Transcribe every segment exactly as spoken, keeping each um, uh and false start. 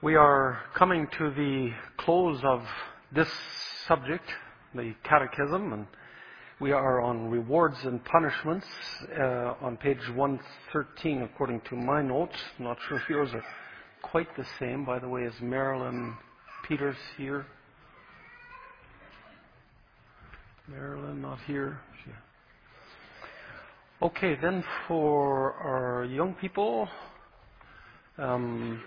We are coming to the close of this subject, the Catechism, and we are on rewards and punishments uh, on page one thirteen according to my notes. I'm not sure if yours are quite the same. By the way, is Marilyn Peters here? Marilyn not here? Yeah. Okay, then for our young people, um,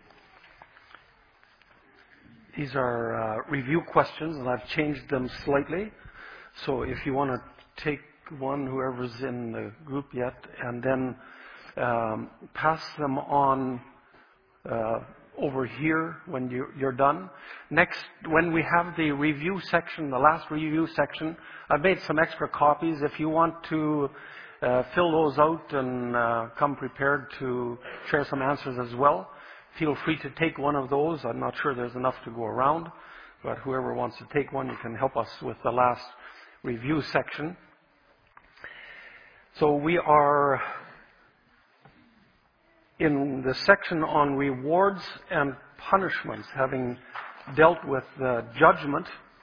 these are uh, review questions, and I've changed them slightly. So if you want to take one, whoever's in the group yet, and then um, pass them on uh, over here when you, you're done. Next, when we have the review section, the last review section, I've made some extra copies. If you want to uh, fill those out and uh, come prepared to share some answers as well, feel free to take one of those. I'm not sure there's enough to go around, but whoever wants to take one, you can help us with the last review section. So we are in the section on rewards and punishments, having dealt with the judgment.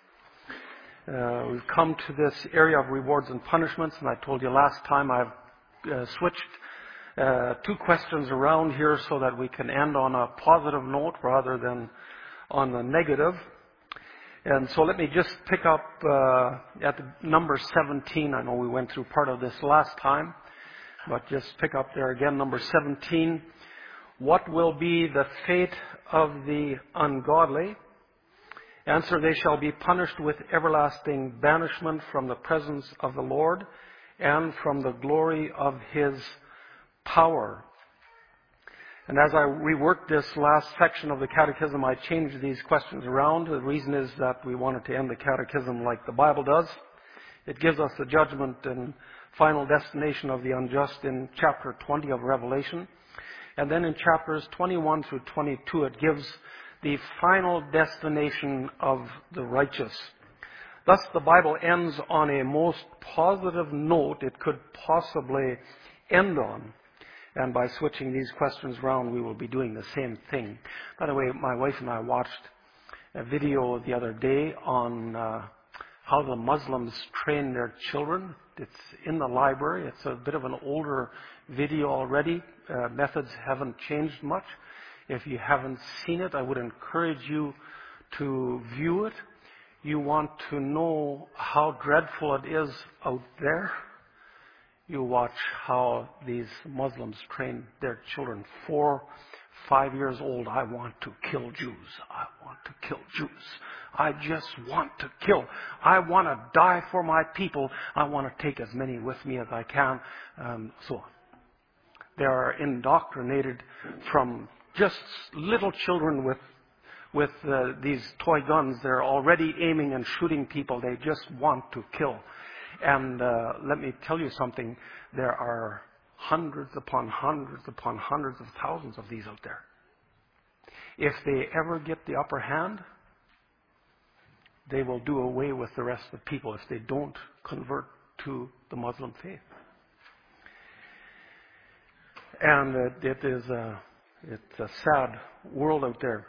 Uh, we've come to this area of rewards and punishments, and I told you last time I've uh, switched Uh, two questions around here so that we can end on a positive note rather than on the negative. And so let me just pick up uh, at the number seventeen. I know we went through part of this last time, but just pick up there again, number seventeen. What will be the fate of the ungodly? Answer, they shall be punished with everlasting banishment from the presence of the Lord and from the glory of His power. And as I reworked this last section of the Catechism, I changed these questions around. The reason is that we wanted to end the Catechism like the Bible does. It gives us the judgment and final destination of the unjust in chapter twenty of Revelation. And then in chapters twenty-one through twenty-two, it gives the final destination of the righteous. Thus, the Bible ends on a most positive note it could possibly end on. And by switching these questions around, we will be doing the same thing. By the way, my wife and I watched a video the other day on uh, how the Muslims train their children. It's in the library. It's a bit of an older video already. Uh, methods haven't changed much. If you haven't seen it, I would encourage you to view it. You want to know how dreadful it is out there? You watch how these Muslims train their children. Four, five years old, I want to kill Jews. I want to kill Jews. I just want to kill. I want to die for my people. I want to take as many with me as I can. Um, so on. They are indoctrinated from just little children with with uh, these toy guns. They're already aiming and shooting people. They just want to kill. And uh, let me tell you something, there are hundreds upon hundreds upon hundreds of thousands of these out there. If they ever get the upper hand, they will do away with the rest of the people if they don't convert to the Muslim faith. And uh, it is a, it's a sad world out there.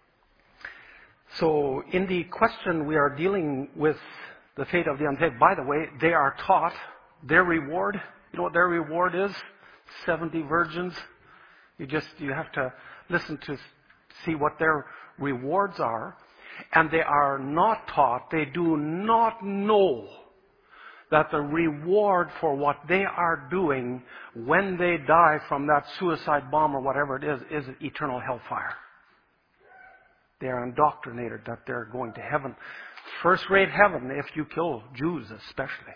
So in the question we are dealing with the fate of the unsaved. By the way, they are taught their reward. You know what their reward is? seventy virgins. You just, you have to listen to see what their rewards are. And they are not taught, they do not know that the reward for what they are doing when they die from that suicide bomb or whatever it is, is eternal hellfire. They are indoctrinated that they're going to heaven. First-rate heaven if you kill Jews especially.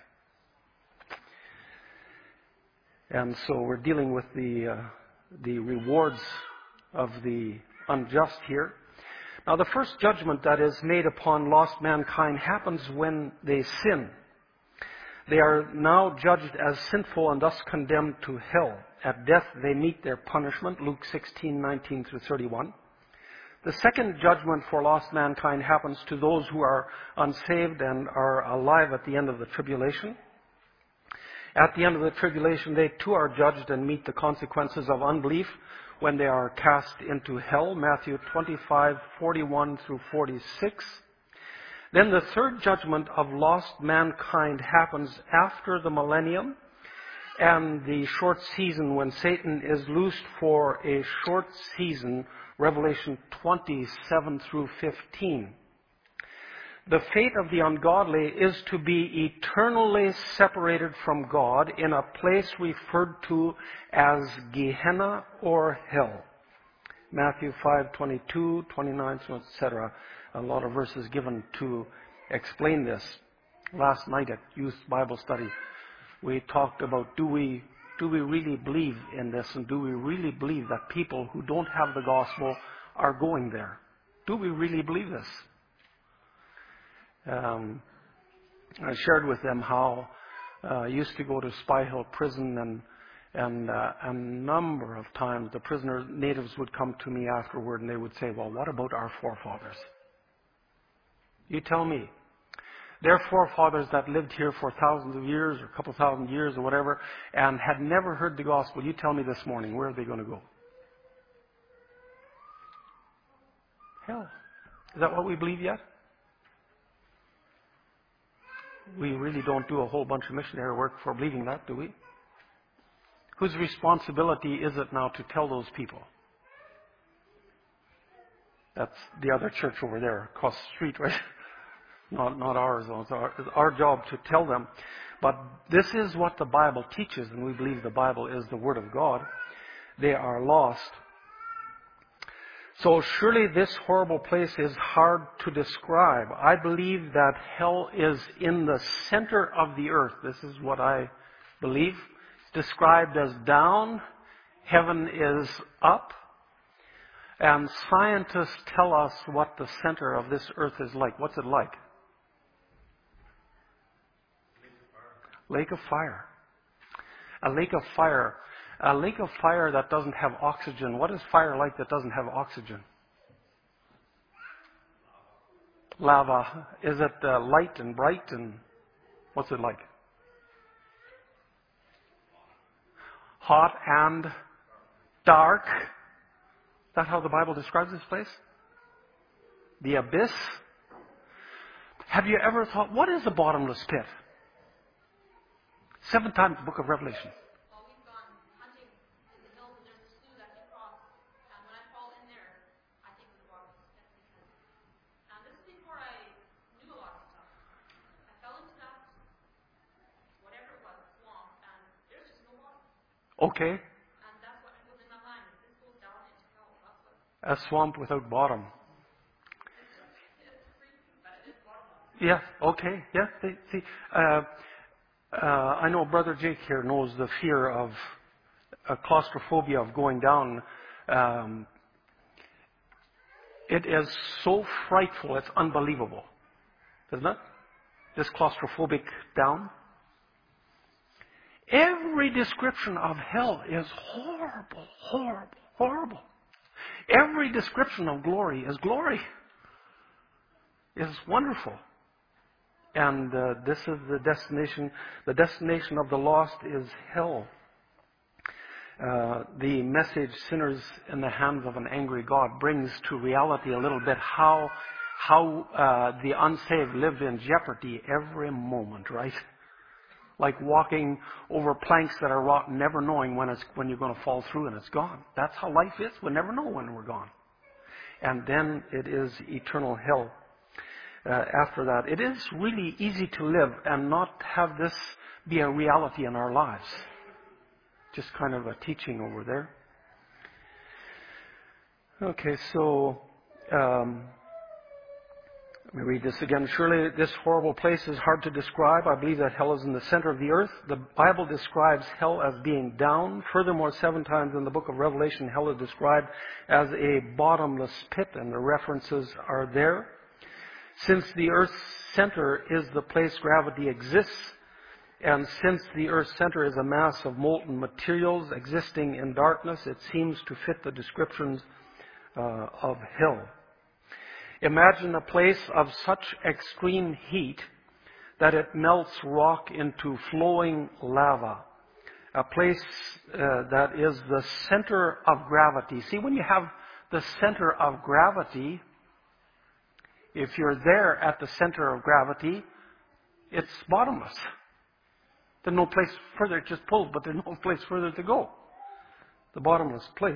And so we're dealing with the uh, the rewards of the unjust here. Now the first judgment that is made upon lost mankind happens when they sin. They are now judged as sinful and thus condemned to hell. At death they meet their punishment, Luke sixteen, nineteen through thirty-one. The second judgment for lost mankind happens to those who are unsaved and are alive at the end of the tribulation. At the end of the tribulation, they too are judged and meet the consequences of unbelief when they are cast into hell, Matthew twenty-five, forty-one through forty-six. Then the third judgment of lost mankind happens after the millennium and the short season when Satan is loosed for a short season, Revelation twenty-seven through fifteen. The fate of the ungodly is to be eternally separated from God in a place referred to as Gehenna or hell. Matthew five, twenty-two, twenty-nine, et cetera. A lot of verses given to explain this. Last night at Youth Bible Study, we talked about do we do we really believe in this, and do we really believe that people who don't have the gospel are going there? Do we really believe this? Um, I shared with them how uh, I used to go to Spy Hill Prison, and and uh, a number of times the prisoner natives would come to me afterward and they would say, well, what about our forefathers? You tell me. Their forefathers that lived here for thousands of years or a couple thousand years or whatever and had never heard the gospel, you tell me this morning, where are they going to go? Hell. Is that what we believe yet? We really don't do a whole bunch of missionary work for believing that, do we? Whose responsibility is it now to tell those people? That's the other church over there across the street, right? Not, not ours. It's our, it's our job to tell them. But this is what the Bible teaches, and we believe the Bible is the Word of God. They are lost. So surely this horrible place is hard to describe. I believe that hell is in the center of the earth. This is what I believe. It's described as down. Heaven is up. And scientists tell us what the center of this earth is like. What's it like? Lake of fire. A lake of fire. A lake of fire that doesn't have oxygen. What is fire like that doesn't have oxygen? Lava. Is it uh, light and bright, and what's it like? Hot and dark. Is that how the Bible describes this place? The abyss. Have you ever thought, what is a bottomless pit? Seven times the book of Revelation. Well, we've gone hunting in the hills, and there's a slough that you cross. And when I fall in there, I think of the bottomless pit. And this is before I knew a lot of stuff. I fell into that, whatever it was, swamp, and there's just no water. Okay. And that's what was in my mind. This goes down into hell. That's what. A swamp without bottom. It's freaky, but it is bottomless. Yeah, okay. Yeah, see, see uh, uh, I know Brother Jake here knows the fear of uh, claustrophobia of going down. Um, it is so frightful, it's unbelievable. Isn't it? This claustrophobic down. Every description of hell is horrible, horrible, horrible. Every description of glory is glory. It's wonderful. And uh, this is the destination. The destination of the lost is hell. Uh, the message, Sinners in the Hands of an Angry God, brings to reality a little bit how, how uh, the unsaved live in jeopardy every moment, right? Like walking over planks that are rotten, never knowing when, it's, when you're going to fall through and it's gone. That's how life is. We never know when we're gone. And then it is eternal hell. Uh, after that, it is really easy to live and not have this be a reality in our lives. Just kind of a teaching over there. Okay, so um, let me read this again. Surely this horrible place is hard to describe. I believe that hell is in the center of the earth. The Bible describes hell as being down. Furthermore, seven times in the book of Revelation, hell is described as a bottomless pit, and the references are there. Since the Earth's center is the place gravity exists, and since the Earth's center is a mass of molten materials existing in darkness, it seems to fit the descriptions uh, of hell. Imagine a place of such extreme heat that it melts rock into flowing lava, a place uh, that is the center of gravity. See, when you have the center of gravity, if you're there at the center of gravity, it's bottomless. There's no place further. It just pulls, but there's no place further to go. The bottomless place.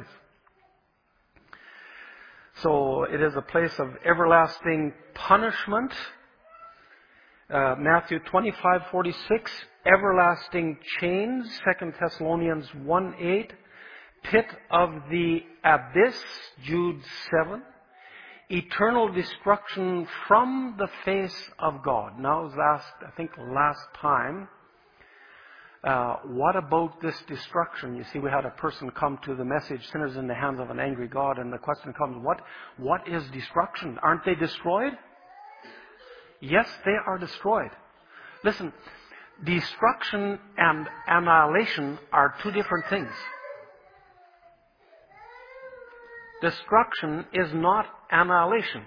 So it is a place of everlasting punishment. Uh, Matthew twenty-five forty-six, everlasting chains. Second Thessalonians one eight, pit of the abyss. Jude seven. Eternal destruction from the face of God. Now, last, I think last time, uh, what about this destruction? You see, we had a person come to the message, sinners in the hands of an angry God, and the question comes, what, what is destruction? Aren't they destroyed? Yes, they are destroyed. Listen, destruction and annihilation are two different things. Destruction is not annihilation.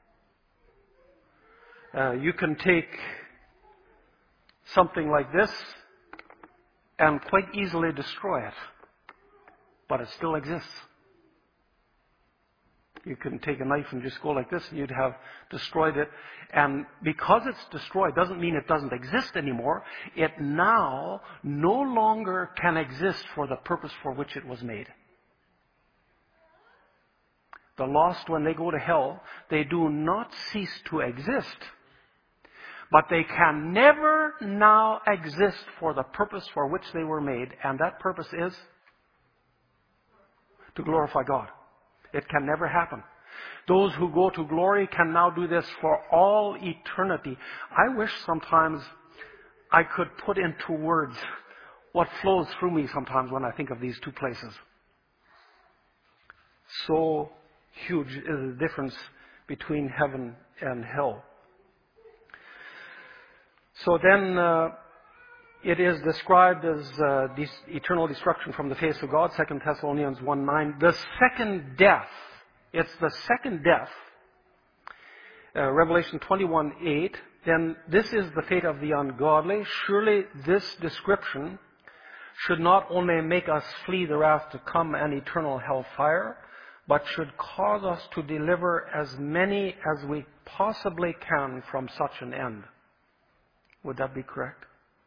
Uh, you can take something like this and quite easily destroy it, but it still exists. You can take a knife and just go like this and you'd have destroyed it. And because it's destroyed doesn't mean it doesn't exist anymore. It now no longer can exist for the purpose for which it was made. The lost, when they go to hell, they do not cease to exist. But they can never now exist for the purpose for which they were made. And that purpose is to glorify God. It can never happen. Those who go to glory can now do this for all eternity. I wish sometimes I could put into words what flows through me sometimes when I think of these two places. So huge is the difference between heaven and hell. So then uh, it is described as uh, this eternal destruction from the face of God, Second Thessalonians one nine. The second death, it's the second death, uh, Revelation twenty-one eight. Then this is the fate of the ungodly. Surely this description should not only make us flee the wrath to come and eternal hellfire, but should cause us to deliver as many as we possibly can from such an end. Would that be correct?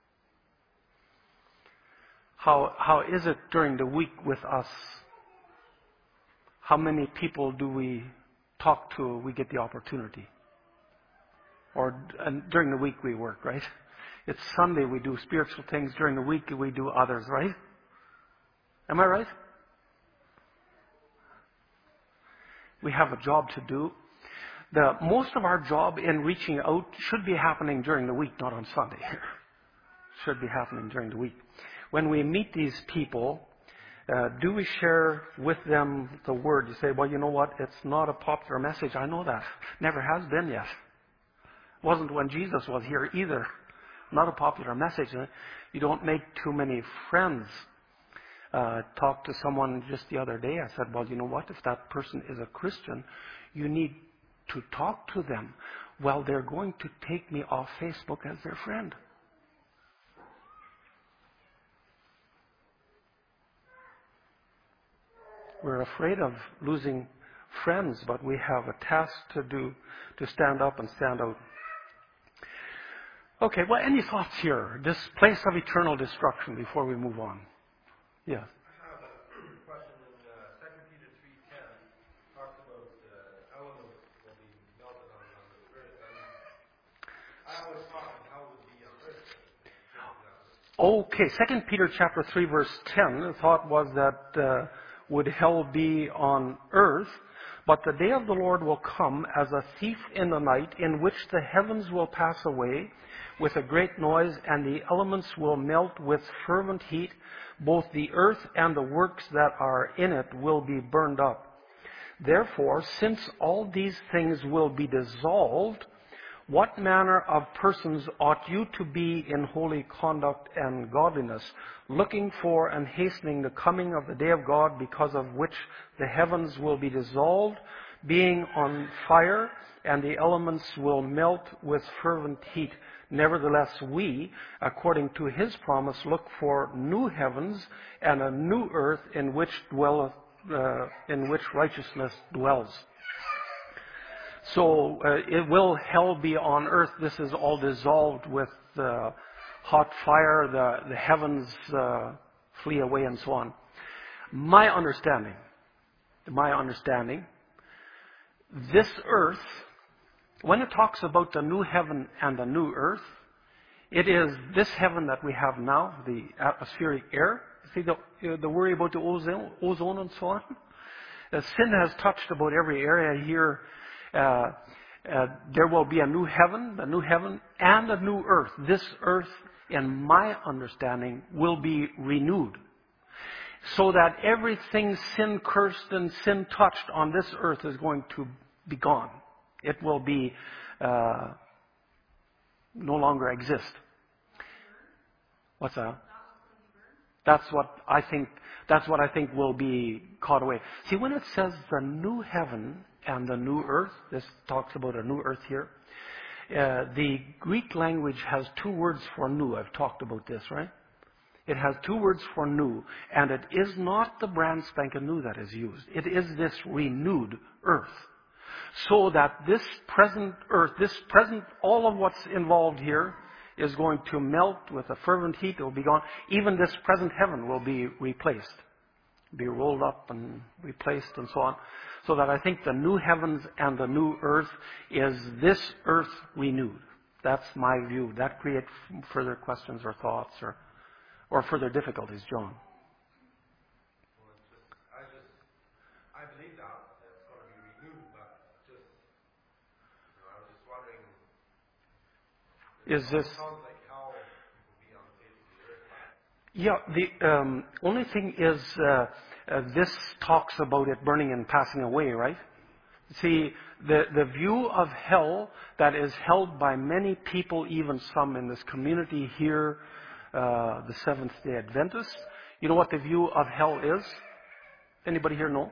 How, how is it during the week with us? How many people do we talk to? We get the opportunity. Or and during the week we work, right? It's Sunday we do spiritual things. During the week we do others, right? Am I right? We have a job to do. The most of our job in reaching out should be happening during the week, not on Sunday. Should be happening during the week. When we meet these people, uh, do we share with them the word? You say, well, you know what? It's not a popular message. I know that. Never has been yet. Wasn't when Jesus was here either. Not a popular message. You don't make too many friends. Uh, talked to someone just the other day. I said, well, you know what? If that person is a Christian, you need to talk to them. Well, they're going to take me off Facebook as their friend. We're afraid of losing friends, but we have a task to do, to stand up and stand out. Okay, well, any thoughts here? This place of eternal destruction before we move on. Yeah. I have a question in uh, Second Peter three ten. Talks about uh, elements will be melted on, on the earth. And I always thought how would be on earth. Okay, Second Peter chapter three verse ten. The thought was that uh, would hell be on earth? But the day of the Lord will come as a thief in the night, in which the heavens will pass away with a great noise, and the elements will melt with fervent heat. Both the earth and the works that are in it will be burned up. Therefore, since all these things will be dissolved, what manner of persons ought you to be in holy conduct and godliness, looking for and hastening the coming of the day of God, because of which the heavens will be dissolved, being on fire, and the elements will melt with fervent heat. Nevertheless, we, according to his promise, look for new heavens and a new earth in which dwelleth, uh, in which righteousness dwells. So, uh, it will hell be on earth. This is all dissolved with uh, hot fire. The, the heavens uh, flee away, and so on. My understanding, my understanding, this earth, when it talks about the new heaven and the new earth, it is this heaven that we have now, the atmospheric air. See the, the worry about the ozone, ozone and so on? Uh, sin has touched about every area here. Uh, uh, there will be a new heaven, a new heaven, and a new earth. This earth, in my understanding, will be renewed. So that everything sin cursed and sin touched on this earth is going to be gone. It will be uh, no longer exist. What's that? That's what I think. That's what I think will be caught away. See, when it says the new heaven and the new earth, this talks about a new earth here. Uh, the Greek language has two words for new. I've talked about this, right? It has two words for new, and it is not the brand spanking new that is used. It is this renewed earth. So that this present earth, this present, all of what's involved here is going to melt with a fervent heat. It will be gone. Even this present heaven will be replaced, be rolled up and replaced and so on. So that I think the new heavens and the new earth is this earth renewed. That's my view. That creates further questions or thoughts or Or further difficulties, John? Well, it's just, I just, I believe that it's going to be renewed, but just, you know, I was just wondering. Is this? It sounds like how it will be on the face of the earth. Yeah. The um, only thing is, uh, uh, this talks about it burning and passing away, right? See, the the view of hell that is held by many people, even some in this community here. Uh, the Seventh-day Adventists. You know what the view of hell is? Anybody here know?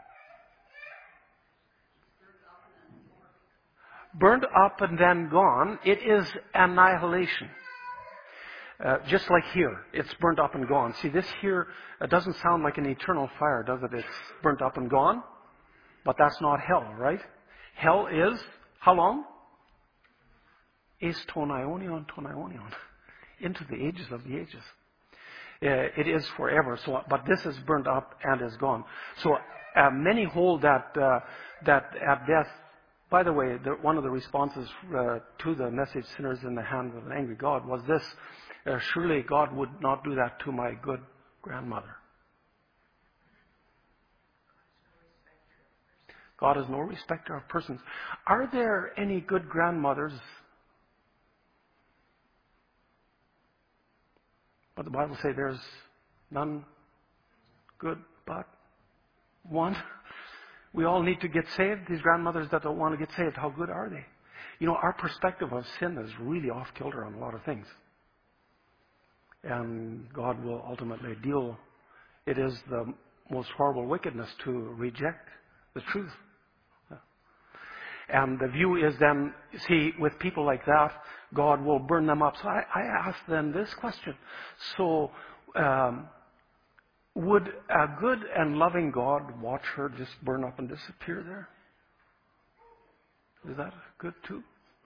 Burned up and then gone. It is annihilation. Uh, just like here, it's burnt up and gone. See, this here uh, doesn't sound like an eternal fire, does it? It's burnt up and gone. But that's not hell, right? Hell is, how long? Es ton aionion, ton aionion. Into the ages of the ages. Uh, it is forever. So, but this is burnt up and is gone. So uh, many hold that uh, that at death. By the way, the, one of the responses uh, to the message "Sinners in the Hand of an Angry God" was this: uh, surely God would not do that to my good grandmother. God is no respecter of persons. Are there any good grandmothers? But the Bible says there's none good but one. We all need to get saved. These grandmothers that don't want to get saved, how good are they? You know, our perspective of sin is really off kilter on a lot of things. And God will ultimately deal. It is the most horrible wickedness to reject the truth. And the view is then, see, with people like that, God will burn them up. So I, I asked them this question. So, um, would a good and loving God watch her just burn up and disappear there? Is that good too?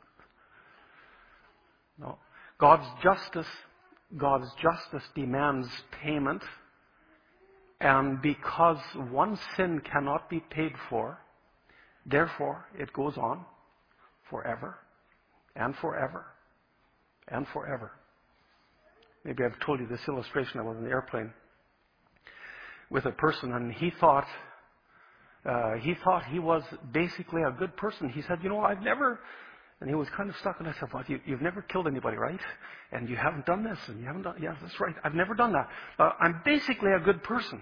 No. God's justice, God's justice demands payment. And because one sin cannot be paid for, therefore, it goes on forever and forever and forever. Maybe I've told you this illustration. I was in the airplane with a person, and he thought uh, he thought he was basically a good person. He said, "You know, I've never," and he was kind of stuck. And I said, "Well, you, you've never killed anybody, right? And you haven't done this, and you haven't done. Yes, that's right. I've never done that. Uh, I'm basically a good person."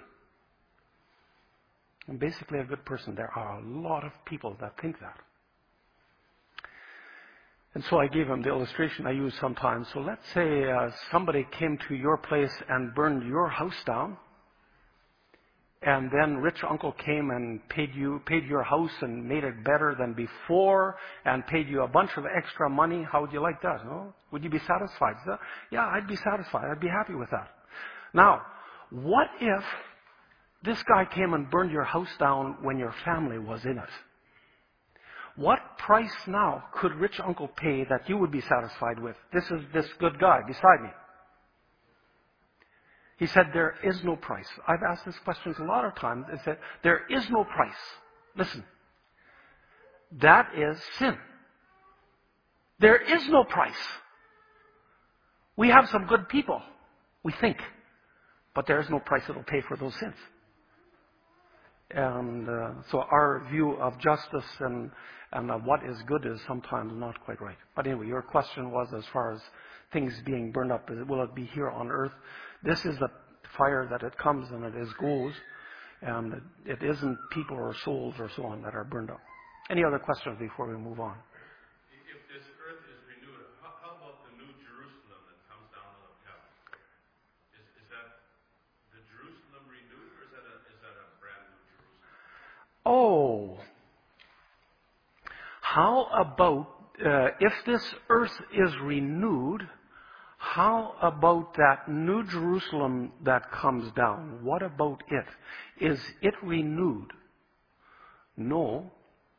I'm basically a good person. There are a lot of people that think that. And so I gave him the illustration I use sometimes. So let's say uh, somebody came to your place and burned your house down. and then rich uncle came and paid you, paid your house and made it better than before and paid you a bunch of extra money, how would you like that? No? Would you be satisfied? Yeah, I'd be satisfied. I'd be happy with that. Now, what if this guy came and burned your house down when your family was in it? What price now could rich uncle pay that you would be satisfied with? This is this good guy beside me. He said, there is no price. I've asked this question a lot of times. It said, there is no price. Listen. That is sin. There is no price. We have some good people, we think. But there is no price that will pay for those sins. And uh, so our view of justice and, and uh, what is good is sometimes not quite right. But anyway, your question was as far as things being burned up, will it be here on earth? This is the fire that it comes and it is goes. And it, it isn't people or souls or so on that are burned up. Any other questions before we move on? If this earth is renewed, how, how about the new Jerusalem that comes down out of heaven? Is, is that the Jerusalem renewed, or is that a, is that a brand new Jerusalem? Oh. How about, uh, if this earth is renewed, how about that new Jerusalem that comes down? What about it? Is it renewed? No.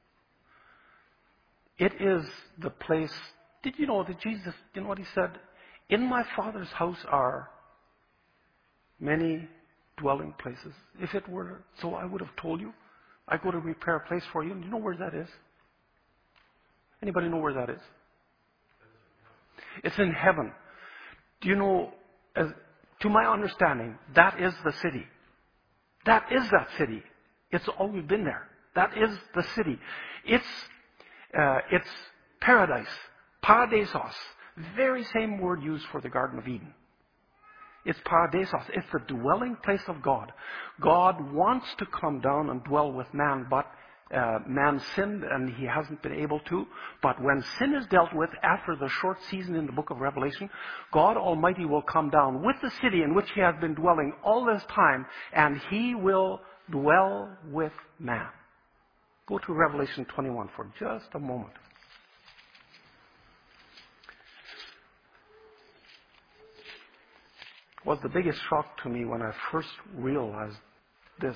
It is the place. Did you know that Jesus, you know what he said? In my Father's house are many dwelling places. If it were so, I would have told you. I go to prepare a place for you. And do you know where that is? Anybody know where that is? It's in heaven. Do you know, as, to my understanding, that is the city. That is that city. It's always been there. That is the city. It's uh, it's paradise. Paradisos. Very same word used for the Garden of Eden. It's paradisos. It's the dwelling place of God. God wants to come down and dwell with man, but Uh, man sinned and he hasn't been able to. But when sin is dealt with after the short season in the book of Revelation, God Almighty will come down with the city in which he has been dwelling all this time, and he will dwell with man. Go to Revelation twenty-one for just a moment. It was the biggest shock to me when I first realized this.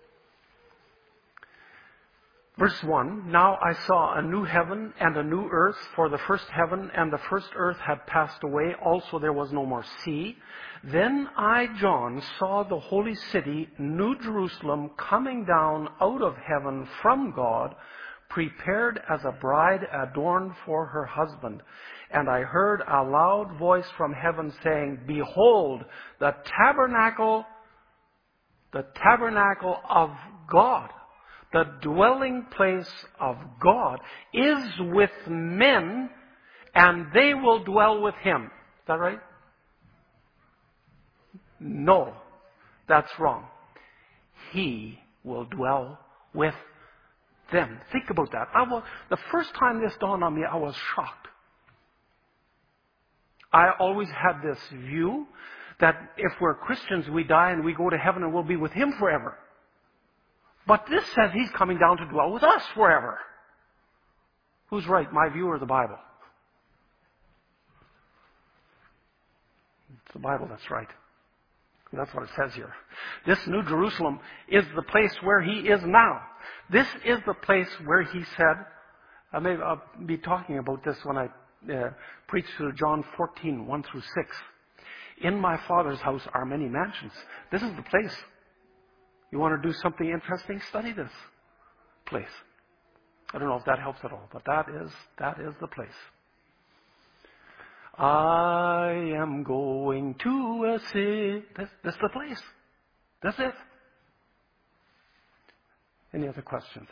Verse one, now I saw a new heaven and a new earth, for the first heaven and the first earth had passed away. Also there was no more sea. Then I, John, saw the holy city, New Jerusalem, coming down out of heaven from God, prepared as a bride adorned for her husband. And I heard a loud voice from heaven saying, behold, the tabernacle, the tabernacle of God, the dwelling place of God, is with men, and they will dwell with him. Is that right? No, that's wrong. He will dwell with them. Think about that. I was, the first time this dawned on me, I was shocked. I always had this view that if we're Christians, we die and we go to heaven and we'll be with him forever. But this says he's coming down to dwell with us forever. Who's right, my view or the Bible? It's the Bible that's right. That's what it says here. This New Jerusalem is the place where he is now. This is the place where he said, I may I'll be talking about this when I uh, preach through John fourteen, one through six. In my Father's house are many mansions. This is the place. You want to do something interesting? Study this place. I don't know if that helps at all, but that is that is the place. I am going to a city. This, this is the place. That's it. Any other questions?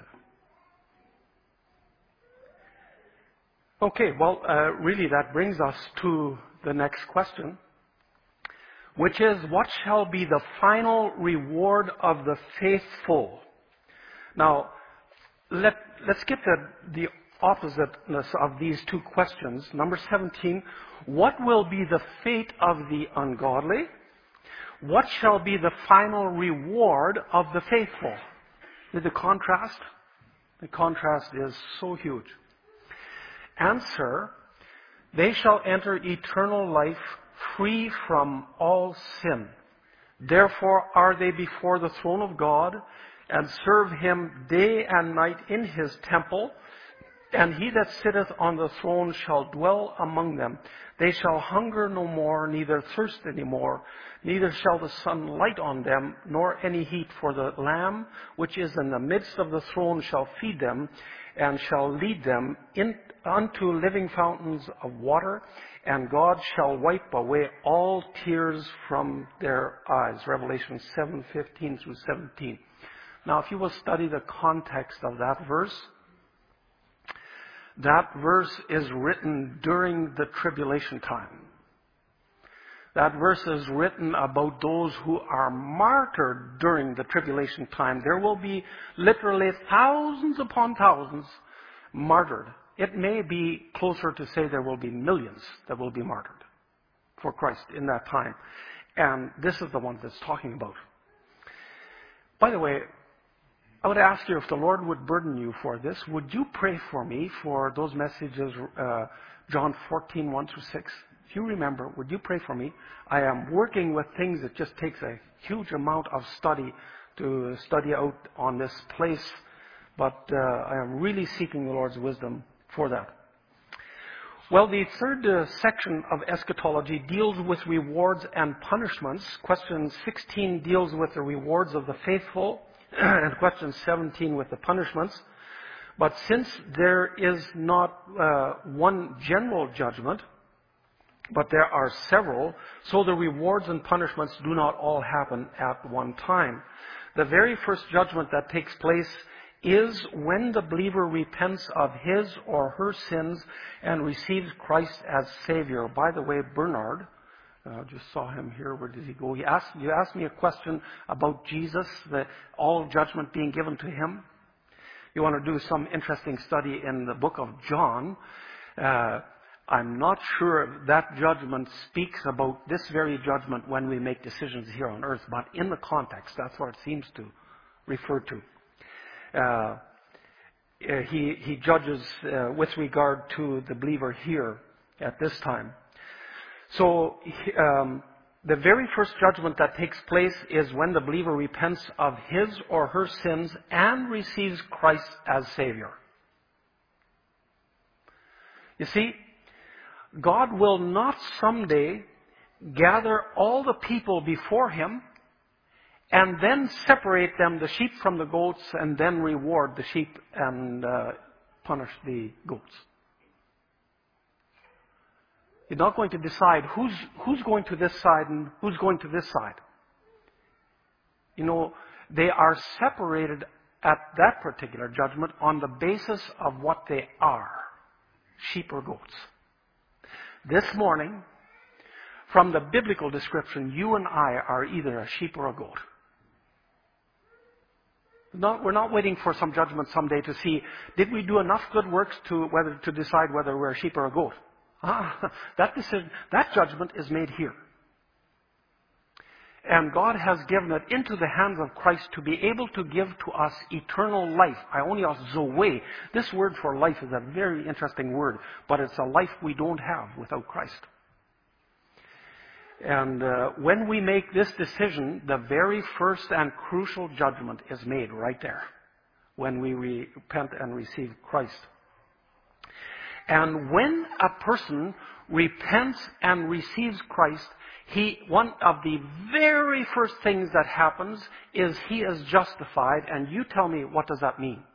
Okay, well, uh, really that brings us to the next question, which is, what shall be the final reward of the faithful? Now, let, let's get the, the oppositeness of these two questions. Number seventeen, what will be the fate of the ungodly? What shall be the final reward of the faithful? With the contrast? The contrast is so huge. Answer, they shall enter eternal life free from all sin. Therefore are they before the throne of God, and serve him day and night in his temple. And he that sitteth on the throne shall dwell among them. They shall hunger no more, neither thirst any more. Neither shall the sun light on them, nor any heat. For the Lamb which is in the midst of the throne shall feed them, and shall lead them in, unto living fountains of water. And God shall wipe away all tears from their eyes. Revelation seven fifteen through seventeen. Now, if you will study the context of that verse, that verse is written during the tribulation time. That verse is written about those who are martyred during the tribulation time. There will be literally thousands upon thousands martyred. It may be closer to say there will be millions that will be martyred for Christ in that time. And this is the one that's talking about. By the way, I would ask you, if the Lord would burden you for this, would you pray for me for those messages, uh, John fourteen, one through six? If you remember, would you pray for me? I am working with things that just takes a huge amount of study to study out on this place, but uh, I am really seeking the Lord's wisdom for that. Well, the third uh, section of eschatology deals with rewards and punishments. Question sixteen deals with the rewards of the faithful, and question seventeen with the punishments. But since there is not uh, one general judgment, but there are several, so the rewards and punishments do not all happen at one time. The very first judgment that takes place is when the believer repents of his or her sins and receives Christ as Savior. By the way, Bernard, I uh, just saw him here. Where did he go? He asked, you asked me a question about Jesus, the, all judgment being given to him. You want to do some interesting study in the book of John. Uh, I'm not sure that judgment speaks about this very judgment when we make decisions here on earth, but in the context, that's what it seems to refer to. Uh, he, he judges uh, with regard to the believer here at this time. So um, the very first judgment that takes place is when the believer repents of his or her sins and receives Christ as Savior. You see, God will not someday gather all the people before him and then separate them, the sheep from the goats, and then reward the sheep and uh, punish the goats. He's not going to decide who's, who's going to this side and who's going to this side. You know, they are separated at that particular judgment on the basis of what they are, sheep or goats. This morning, from the biblical description, you and I are either a sheep or a goat. Not, we're not waiting for some judgment someday to see, did we do enough good works to whether to decide whether we're a sheep or a goat? Ah, that decision, that judgment is made here. And God has given it into the hands of Christ to be able to give to us eternal life. Aionios zoe. This word for life is a very interesting word, but it's a life we don't have without Christ. And uh, when we make this decision, the very first and crucial judgment is made right there, when we repent and receive Christ. And when a person repents and receives Christ, he, one of the very first things that happens is he is justified. And you tell me, what does that mean?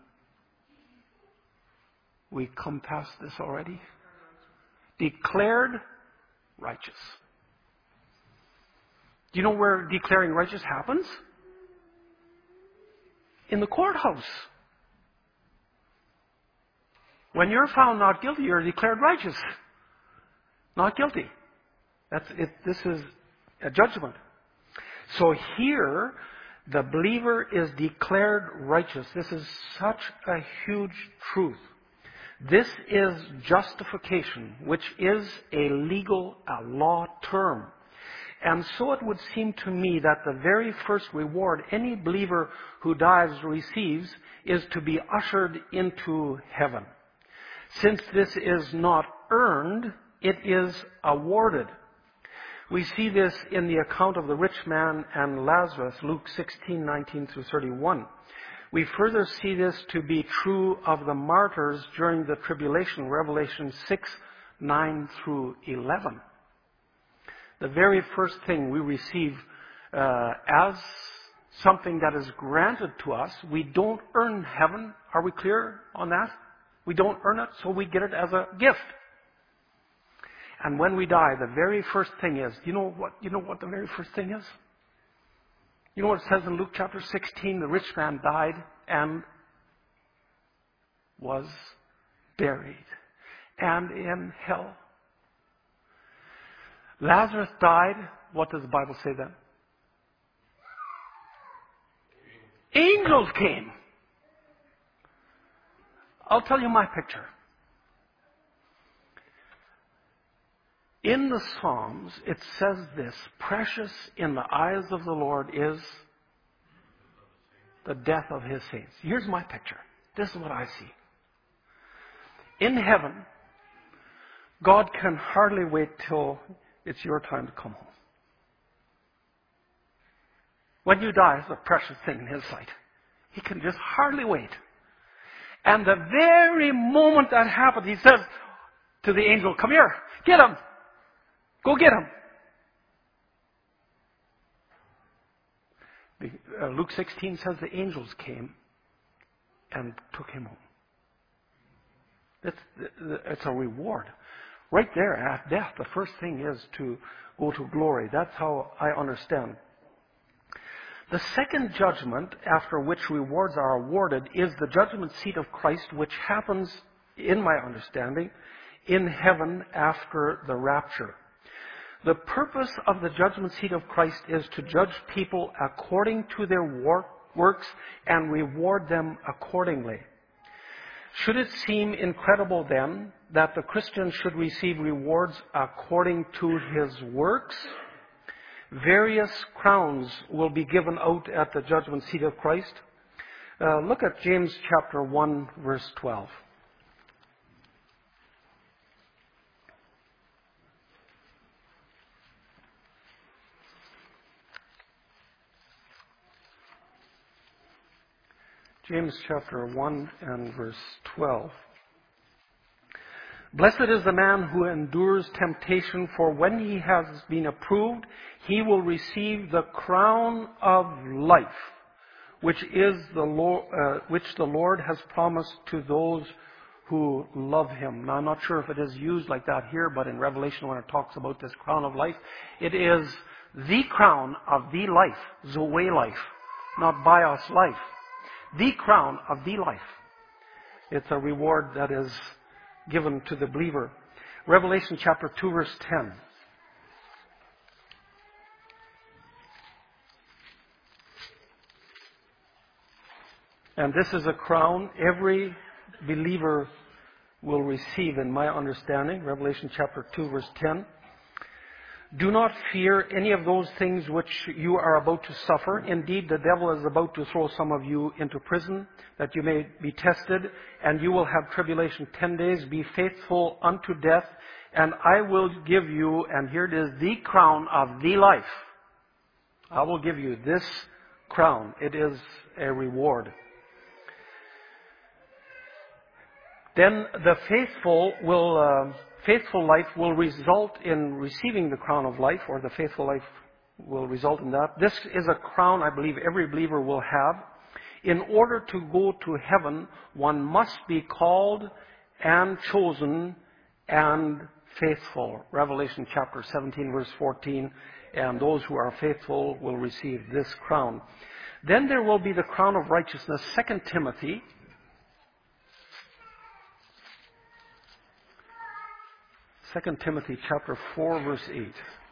We come past this already. Declared righteous. Do you know where declaring righteous happens? In the courthouse. When you're found not guilty, you're declared righteous. Not guilty. That's it. This is a judgment. So here, the believer is declared righteous. This is such a huge truth. This is justification, which is a legal, a law term. And so it would seem to me that the very first reward any believer who dies receives is to be ushered into heaven. Since this is not earned, it is awarded. We see this in the account of the rich man and Lazarus, Luke sixteen, nineteen through thirty-one. We further see this to be true of the martyrs during the tribulation, Revelation six, nine through eleven. The very first thing we receive uh, as something that is granted to us, we don't earn heaven. Are we clear on that? We don't earn it, so we get it as a gift. And when we die, the very first thing is, you know what, you know what the very first thing is? You know what it says in Luke chapter sixteen? The rich man died and was buried and in hell. Lazarus died. What does the Bible say then? Angels came. I'll tell you my picture. In the Psalms, it says this: precious in the eyes of the Lord is the death of His saints. Here's my picture. This is what I see. In heaven, God can hardly wait till it's your time to come home. When you die, it's a precious thing in His sight. He can just hardly wait. And the very moment that happens, He says to the angel, come here, get him. Go get him. The, uh, Luke sixteen says the angels came and took him home. It's, it's a reward. Right there at death, the first thing is to go to glory. That's how I understand. The second judgment after which rewards are awarded is the judgment seat of Christ, which happens, in my understanding, in heaven after the rapture. The purpose of the judgment seat of Christ is to judge people according to their works and reward them accordingly. Should it seem incredible then that the Christian should receive rewards according to his works? Various crowns will be given out at the judgment seat of Christ. Uh, look at James chapter one, verse twelve. James chapter one and verse twelve. Blessed is the man who endures temptation, for when he has been approved, he will receive the crown of life, which is the Lord, uh, which the Lord has promised to those who love Him. Now, I'm not sure if it is used like that here, but in Revelation, when it talks about this crown of life, it is the crown of the life, Zoe life, not bios life. The crown of the life. It's a reward that is given to the believer. Revelation chapter two, verse ten. And this is a crown every believer will receive, in my understanding. Revelation chapter two, verse ten. Do not fear any of those things which you are about to suffer. Indeed, the devil is about to throw some of you into prison, that you may be tested, and you will have tribulation ten days. Be faithful unto death, and I will give you, and here it is, the crown of the life. I will give you this crown. It is a reward. Then the faithful will... Uh, Faithful life will result in receiving the crown of life, or the faithful life will result in that. This is a crown I believe every believer will have. In order to go to heaven, one must be called and chosen and faithful. Revelation chapter seventeen, verse fourteen. And those who are faithful will receive this crown. Then there will be the crown of righteousness. Second Timothy. Second Timothy chapter four, verse eight.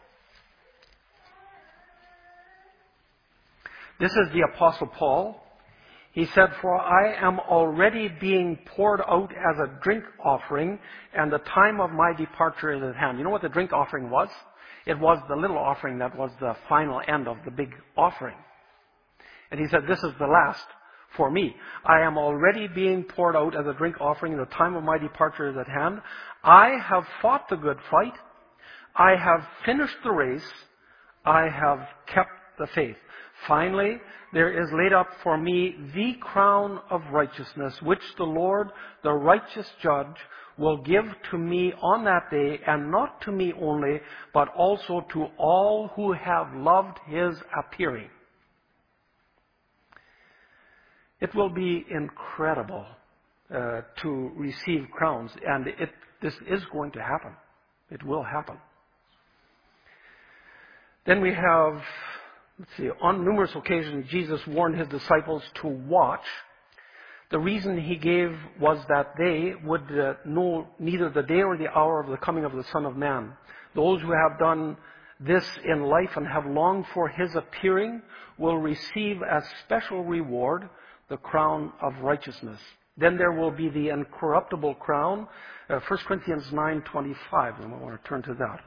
This is the Apostle Paul. He said, for I am already being poured out as a drink offering, and the time of my departure is at hand. You know what the drink offering was? It was the little offering that was the final end of the big offering. And he said, this is the last for me. I am already being poured out as a drink offering. The time of my departure is at hand. I have fought the good fight. I have finished the race. I have kept the faith. Finally, there is laid up for me the crown of righteousness, which the Lord, the righteous judge, will give to me on that day, and not to me only, but also to all who have loved his appearing. It will be incredible uh, to receive crowns, and it, this is going to happen. It will happen. Then we have, let's see, on numerous occasions Jesus warned his disciples to watch. The reason he gave was that they would uh, know neither the day or the hour of the coming of the Son of Man. Those who have done this in life and have longed for his appearing will receive as special reward the crown of righteousness. Then there will be the incorruptible crown. Uh, First Corinthians nine twenty-five. And I want to turn to that.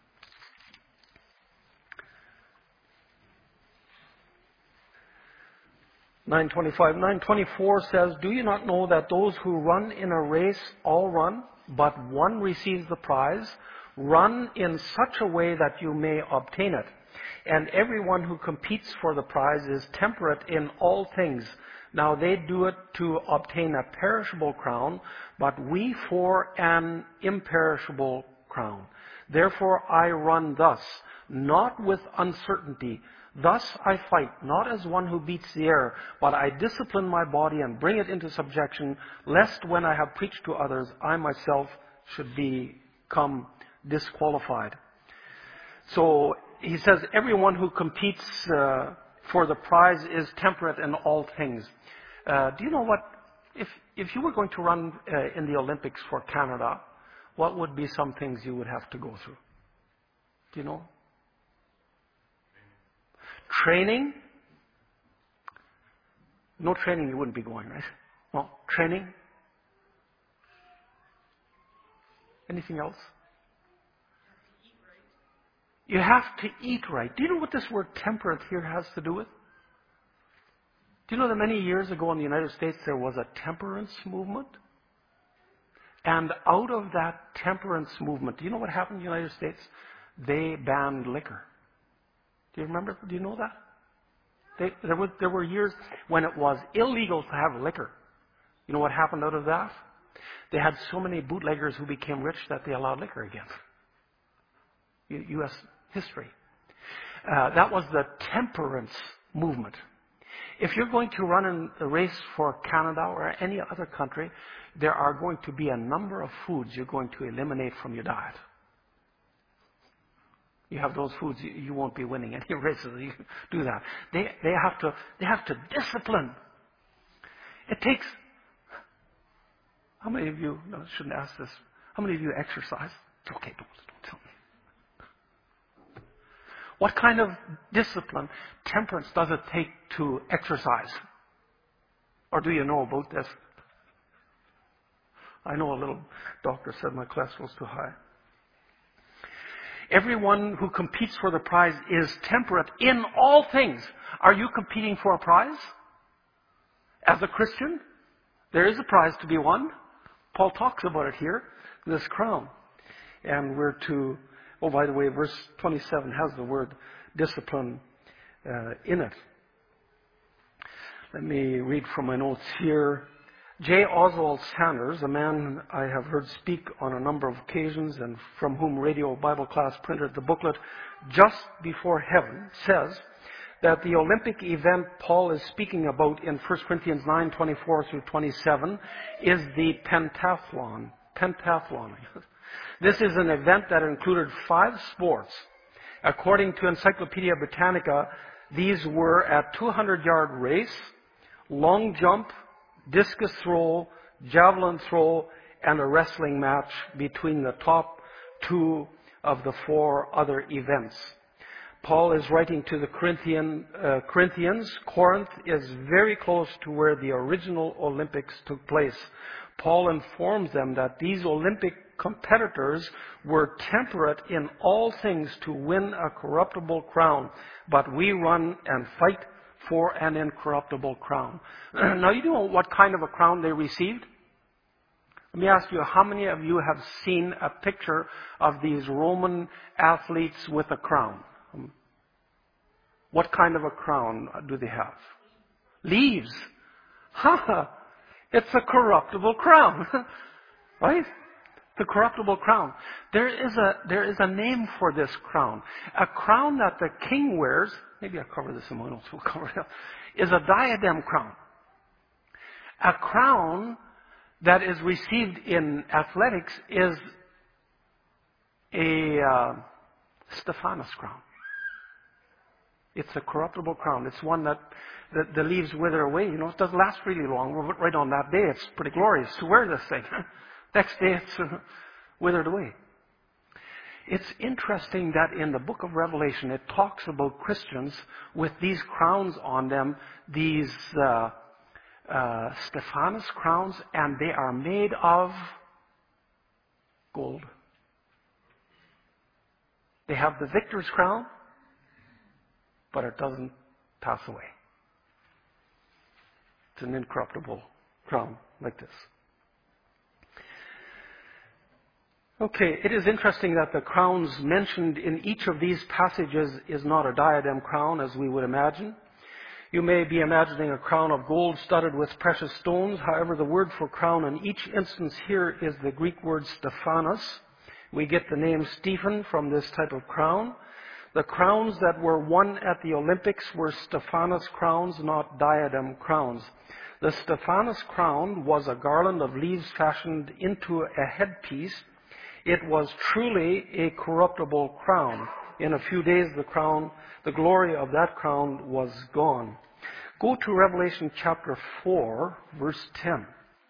nine twenty-five. nine twenty-four says, do you not know that those who run in a race all run, but one receives the prize? Run in such a way that you may obtain it. And everyone who competes for the prize is temperate in all things. Now they do it to obtain a perishable crown, but we for an imperishable crown. Therefore I run thus, not with uncertainty. Thus I fight, not as one who beats the air, but I discipline my body and bring it into subjection, lest when I have preached to others, I myself should become disqualified. So he says, everyone who competes uh, for the prize is temperate in all things. Uh, do you know what, if if you were going to run uh, in the Olympics for Canada, what would be some things you would have to go through? Do you know? Training? No training, you wouldn't be going, right? No. Training? Anything else? You have to eat right. Do you know what this word temperate here has to do with? Do you know that many years ago in the United States there was a temperance movement? And out of that temperance movement, do you know what happened in the United States? They banned liquor. Do you remember? Do you know that? They, there, were, there were years when it was illegal to have liquor. You know what happened out of that? They had so many bootleggers who became rich that they allowed liquor again. U S history. Uh, that was the temperance movement. If you're going to run in a race for Canada or any other country, there are going to be a number of foods you're going to eliminate from your diet. You have those foods, you, you won't be winning any races. You do that. They they have to they have to discipline. It takes. How many of you? No, I shouldn't ask this. How many of you exercise? It's okay, don't don't tell me. What kind of discipline, temperance does it take to exercise? Or do you know about this? I know a little doctor said my cholesterol's too high. Everyone who competes for the prize is temperate in all things. Are you competing for a prize? As a Christian, there is a prize to be won. Paul talks about it here, this crown. And we're to... Oh, by the way, verse twenty-seven has the word discipline uh, in it. Let me read from my notes here. J. Oswald Sanders, a man I have heard speak on a number of occasions and from whom Radio Bible Class printed the booklet Just Before Heaven, says that the Olympic event Paul is speaking about in First Corinthians nine twenty-four through twenty-seven is the pentathlon. Pentathlon. This is an event that included five sports. According to Encyclopedia Britannica, these were a two hundred yard race, long jump, discus throw, javelin throw, and a wrestling match between the top two of the four other events. Paul is writing to the Corinthian, uh, Corinthians. Corinth is very close to where the original Olympics took place. Paul informs them that these Olympic competitors were temperate in all things to win a corruptible crown, but we run and fight for an incorruptible crown. Now, you know what kind of a crown they received? Let me ask you, how many of you have seen a picture of these Roman athletes with a crown? What kind of a crown do they have? Leaves. Ha! It's a corruptible crown. Right? The corruptible crown. There is a there is a name for this crown. A crown that the king wears, maybe I'll cover this in my notes, we'll cover it up, is a diadem crown. A crown that is received in athletics is a uh, Stephanos crown. It's a corruptible crown. It's one that the, the leaves wither away. You know, it doesn't last really long. Right on that day, it's pretty glorious to wear this thing. Next day, it's uh, withered away. It's interesting that in the book of Revelation, it talks about Christians with these crowns on them, these uh, uh, Stephanos crowns, and they are made of gold. They have the victor's crown, but it doesn't pass away. It's an incorruptible crown like this. Okay, it is interesting that the crowns mentioned in each of these passages is not a diadem crown as we would imagine. You may be imagining a crown of gold studded with precious stones. However, the word for crown in each instance here is the Greek word Stephanos. We get the name Stephen from this type of crown. The crowns that were won at the Olympics were Stephanos crowns, not diadem crowns. The Stephanos crown was a garland of leaves fashioned into a headpiece. It was truly a corruptible crown. In a few days, the crown, the glory of that crown was gone. Go to Revelation chapter four, verse ten.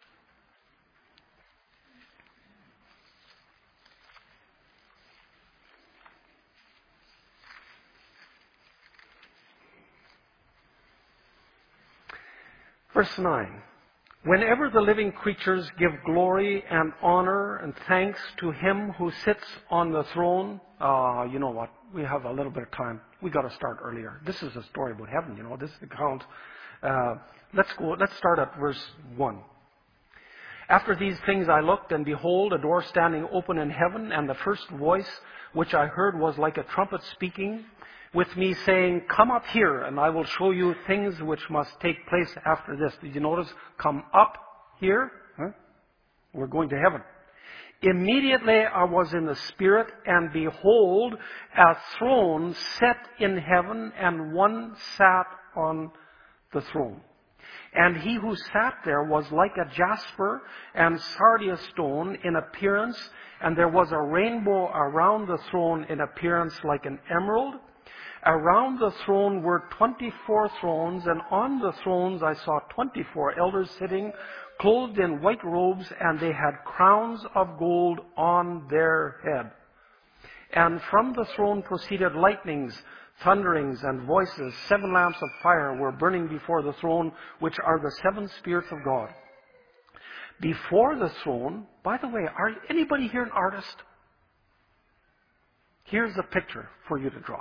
Verse nine. Whenever the living creatures give glory and honor and thanks to him who sits on the throne, uh, you know what? We have a little bit of time. We got to start earlier. This is a story about heaven, you know. This is the account. Uh, let's go. Let's start at verse one. After these things I looked, and behold, a door standing open in heaven, and the first voice which I heard was like a trumpet speaking with me, saying, "Come up here, and I will show you things which must take place after this." Did you notice? Come up here. Huh? We're going to heaven. Immediately I was in the Spirit, and behold, a throne set in heaven, and one sat on the throne. And he who sat there was like a jasper and sardius stone in appearance, and there was a rainbow around the throne in appearance like an emerald. Around the throne were twenty-four thrones, and on the thrones I saw twenty-four elders sitting, clothed in white robes, and they had crowns of gold on their head. And from the throne proceeded lightnings, thunderings, and voices. Seven lamps of fire were burning before the throne, which are the seven spirits of God. Before the throne, by the way, are anybody here an artist? Here's a picture for you to draw.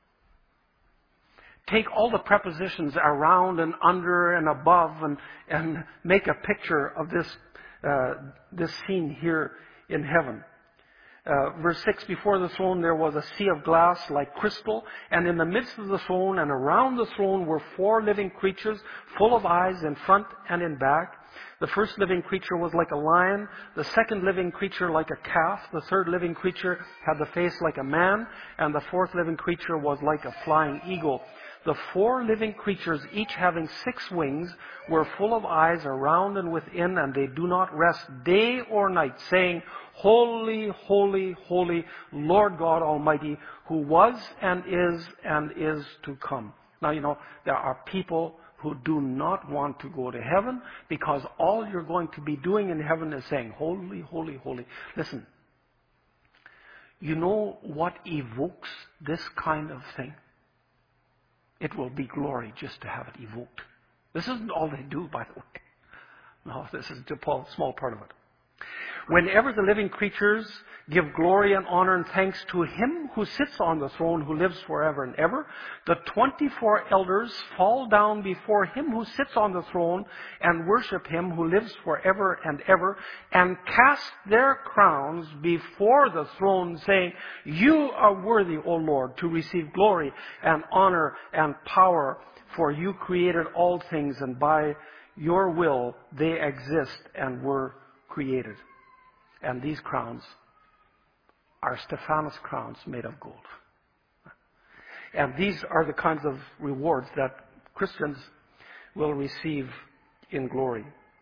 Take all the prepositions around and under and above and, and make a picture of this, uh, this scene here in heaven. Uh, verse six, before the throne there was a sea of glass like crystal, and in the midst of the throne and around the throne were four living creatures, full of eyes in front and in back. The first living creature was like a lion, the second living creature like a calf, the third living creature had the face like a man, and the fourth living creature was like a flying eagle. The four living creatures, each having six wings, were full of eyes around and within, and they do not rest day or night, saying, "Holy, holy, holy, Lord God Almighty, who was and is and is to come." Now, you know, there are people who do not want to go to heaven because all you're going to be doing in heaven is saying, "Holy, holy, holy." Listen, you know what evokes this kind of thing? It will be glory just to have it evoked. This isn't all they do, by the way. No, this is a small part of it. Whenever the living creatures give glory and honor and thanks to Him who sits on the throne, who lives forever and ever, the twenty-four elders fall down before Him who sits on the throne and worship Him who lives forever and ever, and cast their crowns before the throne, saying, You are worthy, O Lord, to receive glory and honor and power, for You created all things, and by Your will they exist and were created. And these crowns are Stephanos crowns made of gold. And these are the kinds of rewards that Christians will receive in glory.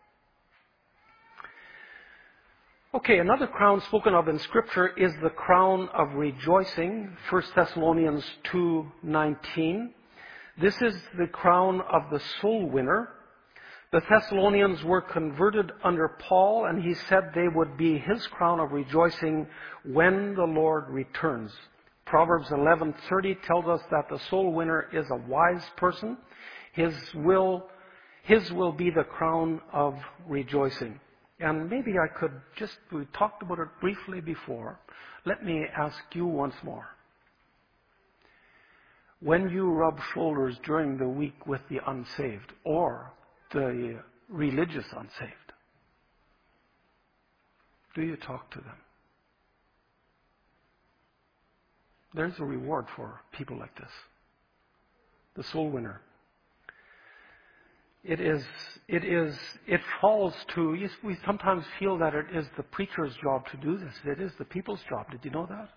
Okay, another crown spoken of in Scripture is the crown of rejoicing, First Thessalonians two nineteen. This is the crown of the soul winner. The Thessalonians were converted under Paul, and he said they would be his crown of rejoicing when the Lord returns. Proverbs eleven thirty tells us that the soul winner is a wise person. His will, his will be the crown of rejoicing. And maybe I could just, we talked about it briefly before. Let me ask you once more. When you rub shoulders during the week with the unsaved or the religious unsaved, do you talk to them? There's a reward for people like this. The soul winner. It is, it is, it falls to, yes, we sometimes feel that it is the preacher's job to do this. It is the people's job. Did you know that?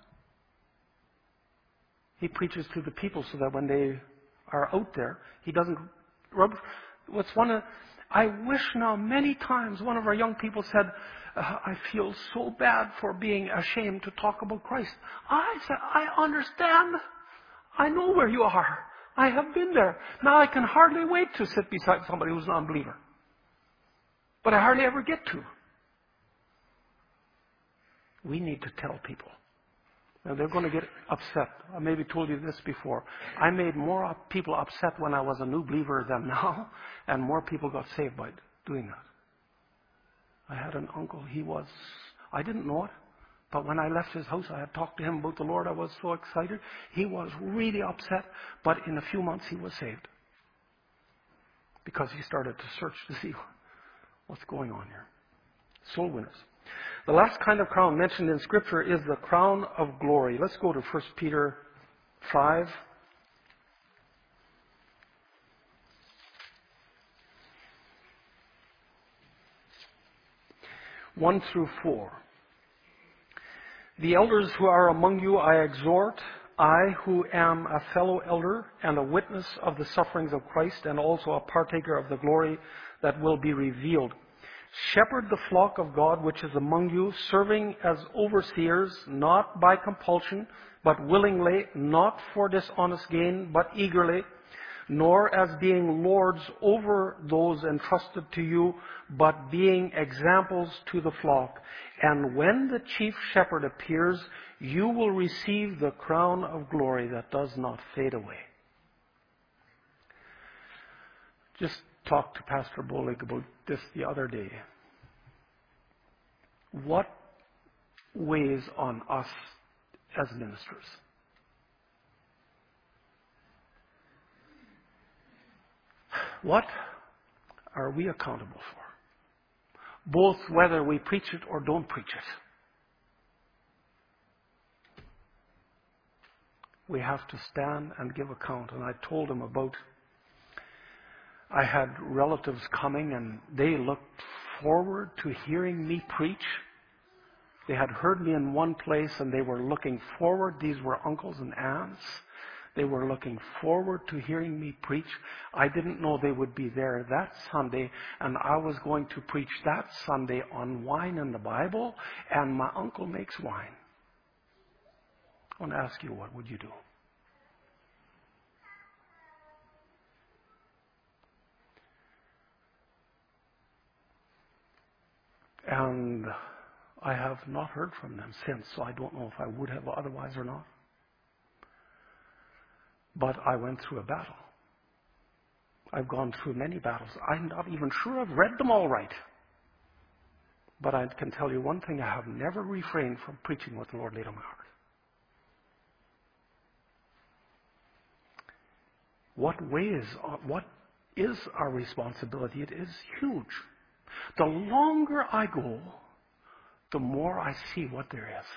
He preaches to the people so that when they are out there, he doesn't rub. What's one of, I wish now many times one of our young people said, uh, I feel so bad for being ashamed to talk about Christ. I said, I understand. I know where you are. I have been there. Now I can hardly wait to sit beside somebody who's an unbeliever. But I hardly ever get to. We need to tell people. Now they're going to get upset. I maybe told you this before. I made more people upset when I was a new believer than now, and more people got saved by doing that. I had an uncle. He was, I didn't know it, but when I left his house, I had talked to him about the Lord. I was so excited. He was really upset, but in a few months he was saved. Because he started to search to see what's going on here. Soul winners. The last kind of crown mentioned in Scripture is the crown of glory. Let's go to First Peter five. one through four. The elders who are among you I exhort, I who am a fellow elder and a witness of the sufferings of Christ and also a partaker of the glory that will be revealed. Shepherd the flock of God which is among you, serving as overseers, not by compulsion, but willingly, not for dishonest gain, but eagerly, nor as being lords over those entrusted to you, but being examples to the flock. And when the chief shepherd appears, you will receive the crown of glory that does not fade away. Just talked to Pastor Bolig about this the other day. What weighs on us as ministers? What are we accountable for? Both whether we preach it or don't preach it. We have to stand and give account. And I told him about, I had relatives coming and they looked forward to hearing me preach. They had heard me in one place and they were looking forward. These were uncles and aunts. They were looking forward to hearing me preach. I didn't know they would be there that Sunday, and I was going to preach that Sunday on wine and the Bible, and my uncle makes wine. I want to ask you, what would you do? And I have not heard from them since, so I don't know if I would have otherwise or not. But I went through a battle. I've gone through many battles. I'm not even sure I've read them all right. But I can tell you one thing, I have never refrained from preaching what the Lord laid on my heart. What way is, what is our responsibility? It is huge. The longer I go, the more I see what there is.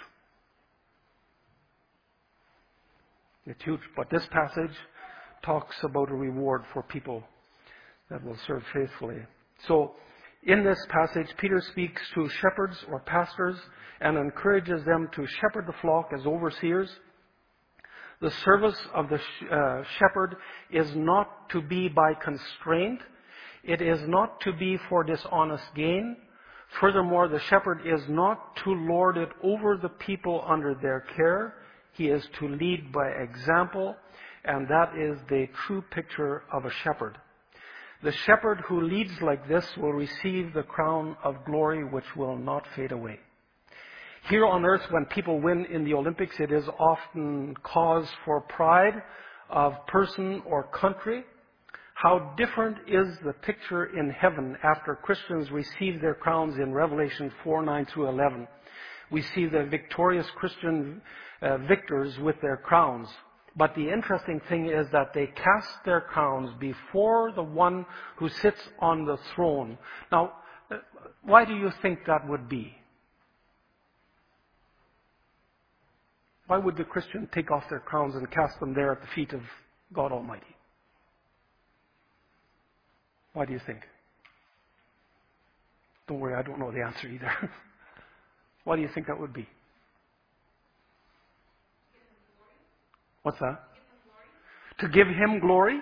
It's huge. But this passage talks about a reward for people that will serve faithfully. So, in this passage, Peter speaks to shepherds or pastors and encourages them to shepherd the flock as overseers. The service of the uh, shepherd is not to be by constraint. It is not to be for dishonest gain. Furthermore, the shepherd is not to lord it over the people under their care. He is to lead by example, and that is the true picture of a shepherd. The shepherd who leads like this will receive the crown of glory which will not fade away. Here on earth, when people win in the Olympics, it is often cause for pride of person or country. How different is the picture in heaven after Christians receive their crowns in Revelation four, nine through eleven. We see the victorious Christian uh, victors with their crowns. But the interesting thing is that they cast their crowns before the one who sits on the throne. Now, why do you think that would be? Why would the Christian take off their crowns and cast them there at the feet of God Almighty? Why do you think? Don't worry, I don't know the answer either. Why do you think that would be? What's that? To give Him glory?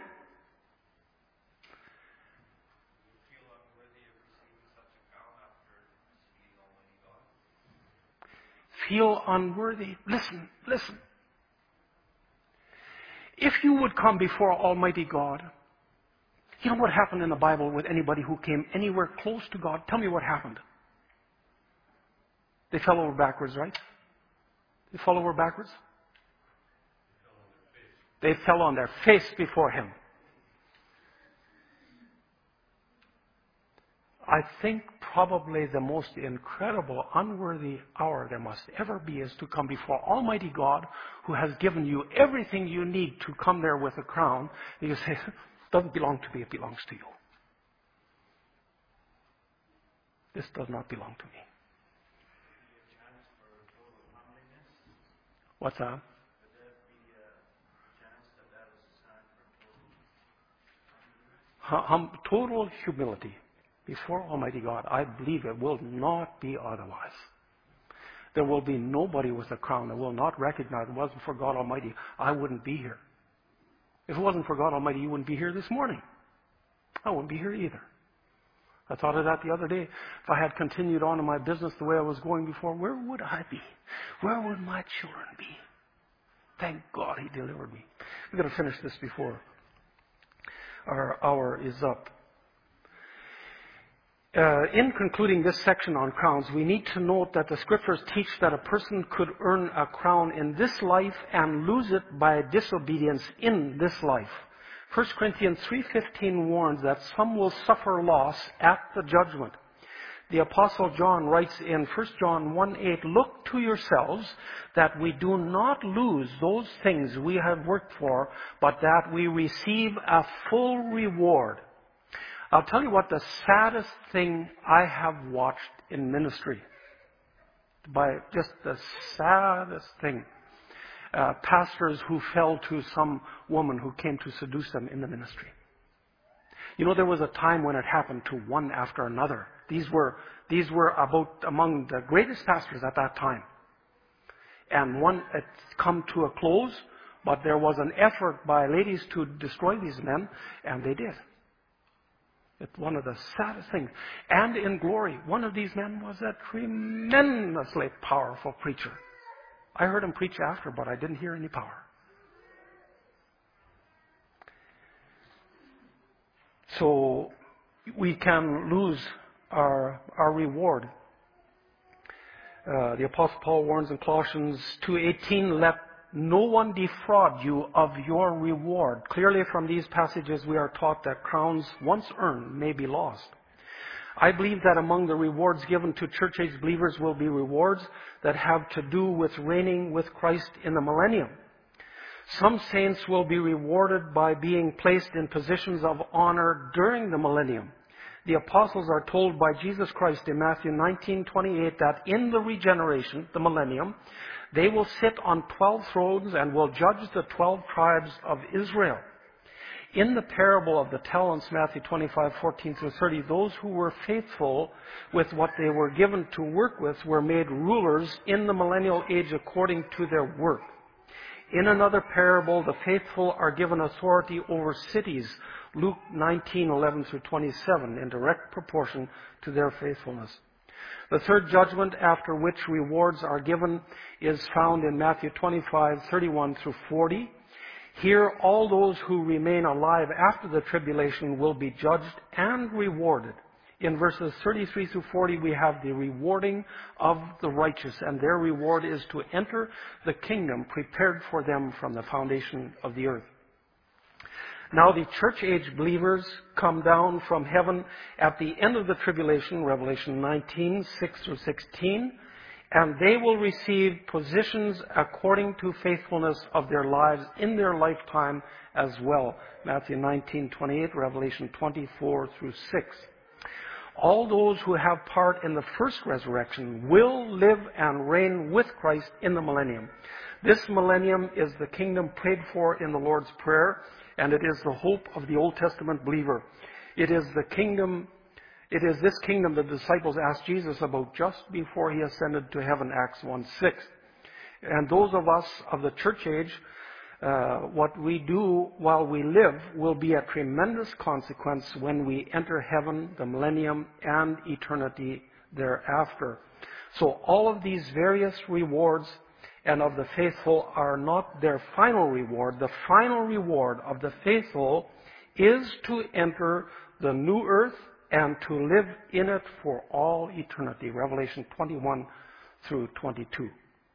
Feel unworthy. Listen, listen. If you would come before Almighty God, you know what happened in the Bible with anybody who came anywhere close to God? Tell me what happened. They fell over backwards, right? They fell over backwards? They fell on their face before Him. I think probably the most incredible, unworthy hour there must ever be is to come before Almighty God, who has given you everything you need to come there with a crown. And you say, it doesn't belong to me, it belongs to you. This does not belong to me. What's that? Hum, total humility before Almighty God. I believe it will not be otherwise. There will be nobody with a crown that will not recognize it wasn't for God Almighty, I wouldn't be here. If it wasn't for God Almighty, you wouldn't be here this morning. I wouldn't be here either. I thought of that the other day. If I had continued on in my business the way I was going before, where would I be? Where would my children be? Thank God He delivered me. We've got to finish this before our hour is up. Uh, in concluding this section on crowns, we need to note that the Scriptures teach that a person could earn a crown in this life and lose it by disobedience in this life. First Corinthians three fifteen warns that some will suffer loss at the judgment. The Apostle John writes in First John one eight, look to yourselves that we do not lose those things we have worked for, but that we receive a full reward. I'll tell you what the saddest thing I have watched in ministry, by just the saddest thing, uh, pastors who fell to some woman who came to seduce them in the ministry. You know, there was a time when it happened to one after another. These were, these were about among the greatest pastors at that time. And one had come to a close, but there was an effort by ladies to destroy these men, and they did. It's one of the saddest things. And in glory, one of these men was a tremendously powerful preacher. I heard him preach after, but I didn't hear any power. So we can lose our our reward. Uh, the Apostle Paul warns in Colossians two eighteen, let no one defraud you of your reward. Clearly from these passages we are taught that crowns once earned may be lost. I believe that among the rewards given to church age believers will be rewards that have to do with reigning with Christ in the millennium. Some saints will be rewarded by being placed in positions of honor during the millennium. The apostles are told by Jesus Christ in Matthew nineteen twenty-eight that in the regeneration, the millennium, they will sit on twelve thrones and will judge the twelve tribes of Israel. In the parable of the talents, Matthew twenty-five fourteen through thirty, those who were faithful with what they were given to work with were made rulers in the millennial age according to their work. In another parable, the faithful are given authority over cities, Luke nineteen eleven through twenty-seven, in direct proportion to their faithfulness. The third judgment, after which rewards are given, is found in Matthew twenty-five thirty-one through forty. Here, all those who remain alive after the tribulation will be judged and rewarded. In verses thirty-three through forty, we have the rewarding of the righteous, and their reward is to enter the kingdom prepared for them from the foundation of the earth. Now the church-age believers come down from heaven at the end of the tribulation, Revelation nineteen, six through sixteen, and they will receive positions according to faithfulness of their lives in their lifetime as well. Matthew nineteen twenty-eight, Revelation twenty-four through six. All those who have part in the first resurrection will live and reign with Christ in the millennium. This millennium is the kingdom prayed for in the Lord's Prayer, and it is the hope of the Old Testament believer. It is the kingdom, it is this kingdom the disciples asked Jesus about just before he ascended to heaven, Acts one six. And those of us of the church age, uh, what we do while we live will be a tremendous consequence when we enter heaven, the millennium, and eternity thereafter. So all of these various rewards and of the faithful are not their final reward. The final reward of the faithful is to enter the new earth and to live in it for all eternity. Revelation twenty-one through twenty-two.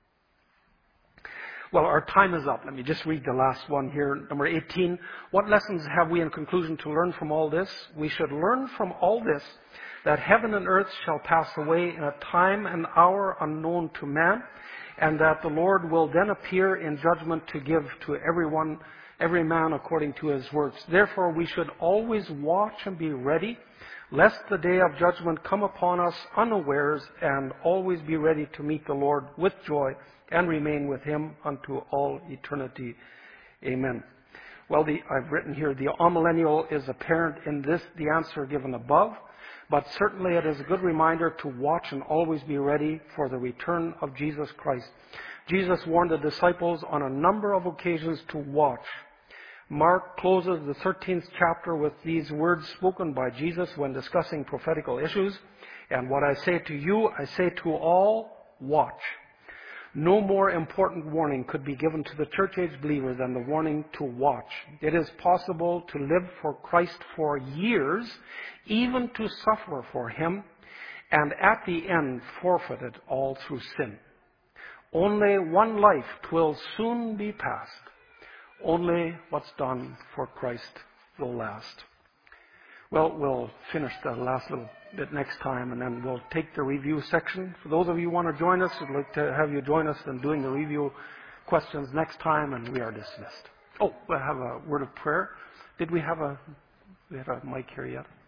Well, our time is up. Let me just read the last one here, number eighteen. What lessons have we in conclusion to learn from all this? We should learn from all this that heaven and earth shall pass away in a time and hour unknown to man, and that the Lord will then appear in judgment to give to everyone, every man according to his works. Therefore, we should always watch and be ready, lest the day of judgment come upon us unawares, and always be ready to meet the Lord with joy and remain with him unto all eternity. Amen. Well, the, I've written here, the amillennial is apparent in this, the answer given above, but certainly it is a good reminder to watch and always be ready for the return of Jesus Christ. Jesus warned the disciples on a number of occasions to watch. Mark closes the thirteenth chapter with these words spoken by Jesus when discussing prophetical issues. And what I say to you, I say to all, watch. No more important warning could be given to the church-age believer than the warning to watch. It is possible to live for Christ for years, even to suffer for him, and at the end forfeit it all through sin. Only one life twill soon be past. Only what's done for Christ will last. Well, we'll finish the last little bit next time, and then we'll take the review section. For those of you who want to join us, we'd like to have you join us in doing the review questions next time, and we are dismissed. Oh, we'll have a word of prayer. Did we have a, we had a mic here yet?